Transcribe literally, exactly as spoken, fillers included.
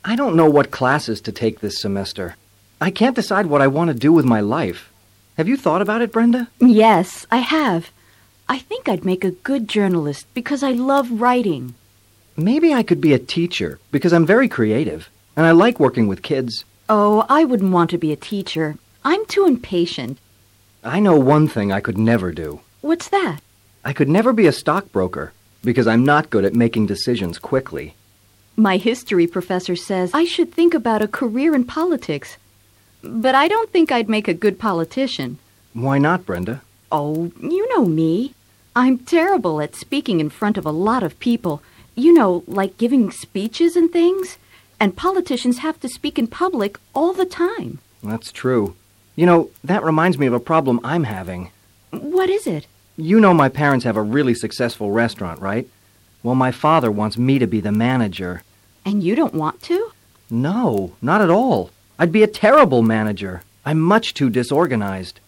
I don't know what classes to take this semester. I can't decide what I want to do with my life. Have you thought about it, Brenda? Yes, I have. I think I'd make a good journalist because I love writing. Maybe I could be a teacher because I'm very creative, and I like working with kids. Oh, I wouldn't want to be a teacher. I'm too impatient. I know one thing I could never do. What's that? I could never be a stockbroker because I'm not good at making decisions quickly. My history professor says I should think about a career in politics. But I don't think I'd make a good politician. Why not, Brenda? Oh, you know me. I'm terrible at speaking in front of a lot of people. You know, like giving speeches and things. And politicians have to speak in public all the time. That's true. You know, that reminds me of a problem I'm having. What is it? You know my parents have a really successful restaurant, right? Well, my father wants me to be the manager. And you don't want to? No, not at all. I'd be a terrible manager. I'm much too disorganized.